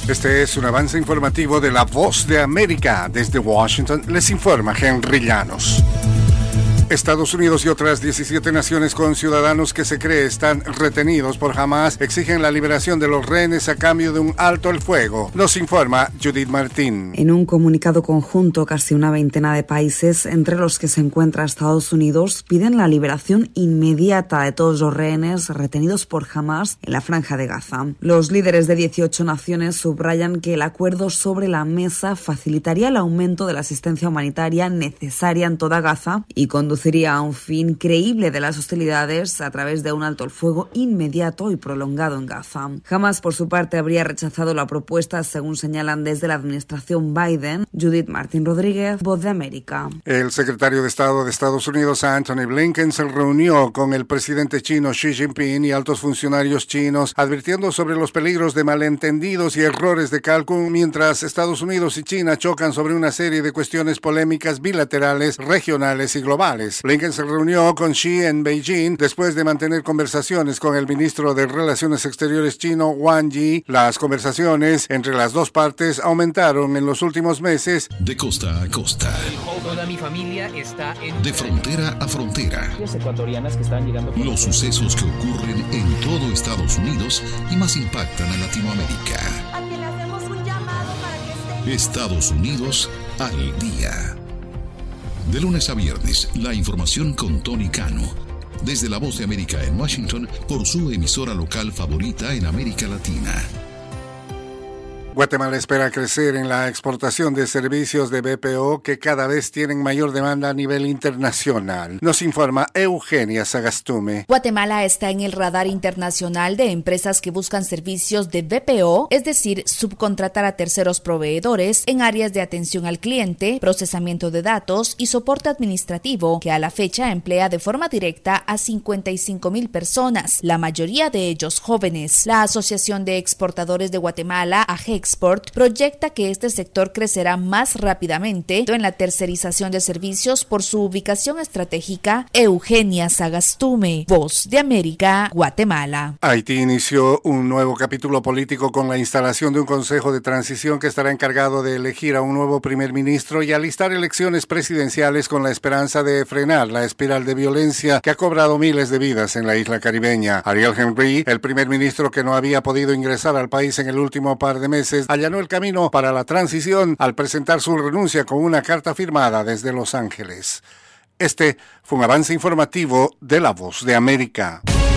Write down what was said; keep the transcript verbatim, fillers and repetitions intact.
Este es un avance informativo de La Voz de América. Desde Washington les informa Henry Llanos. Estados Unidos y otras diecisiete naciones con ciudadanos que se cree están retenidos por Hamas exigen la liberación de los rehenes a cambio de un alto el fuego. Nos informa Judith Martín. En un comunicado conjunto, casi una veintena de países, entre los que se encuentra Estados Unidos, piden la liberación inmediata de todos los rehenes retenidos por Hamas en la Franja de Gaza. Los líderes de dieciocho naciones subrayan que el acuerdo sobre la mesa facilitaría el aumento de la asistencia humanitaria necesaria en toda Gaza y conduciría a un fin creíble de las hostilidades a través de un alto el fuego inmediato y prolongado en Gaza. Hamas, por su parte, habría rechazado la propuesta, según señalan desde la administración Biden. Judith Martín Rodríguez, Voz de América. El secretario de Estado de Estados Unidos, Antony Blinken, se reunió con el presidente chino Xi Jinping y altos funcionarios chinos, advirtiendo sobre los peligros de malentendidos y errores de cálculo, mientras Estados Unidos y China chocan sobre una serie de cuestiones polémicas bilaterales, regionales y globales. Blinken se reunió con Xi en Beijing después de mantener conversaciones con el ministro de Relaciones Exteriores chino, Wang Yi. Las conversaciones entre las dos partes aumentaron en los últimos meses. De costa a costa. Toda mi familia está en... De frontera a frontera. Ecuatorianas que están llegando... Los sucesos que ocurren en todo Estados Unidos y más impactan a Latinoamérica. A que le hacemos un llamado para que esté... Estados Unidos al día. De lunes a viernes, la información con Tony Cano. Desde La Voz de América en Washington, por su emisora local favorita en América Latina. Guatemala espera crecer en la exportación de servicios de B P O que cada vez tienen mayor demanda a nivel internacional. Nos informa Eugenia Sagastume. Guatemala está en el radar internacional de empresas que buscan servicios de B P O, es decir, subcontratar a terceros proveedores en áreas de atención al cliente, procesamiento de datos y soporte administrativo, que a la fecha emplea de forma directa a cincuenta y cinco mil personas, la mayoría de ellos jóvenes. La Asociación de Exportadores de Guatemala, A G E Export, proyecta que este sector crecerá más rápidamente en la tercerización de servicios por su ubicación estratégica. Eugenia Sagastume, Voz de América, Guatemala. Haití inició un nuevo capítulo político con la instalación de un consejo de transición que estará encargado de elegir a un nuevo primer ministro y alistar elecciones presidenciales con la esperanza de frenar la espiral de violencia que ha cobrado miles de vidas en la isla caribeña. Ariel Henry, el primer ministro que no había podido ingresar al país en el último par de meses, allanó el camino para la transición al presentar su renuncia con una carta firmada desde Los Ángeles. Este fue un avance informativo de La Voz de América.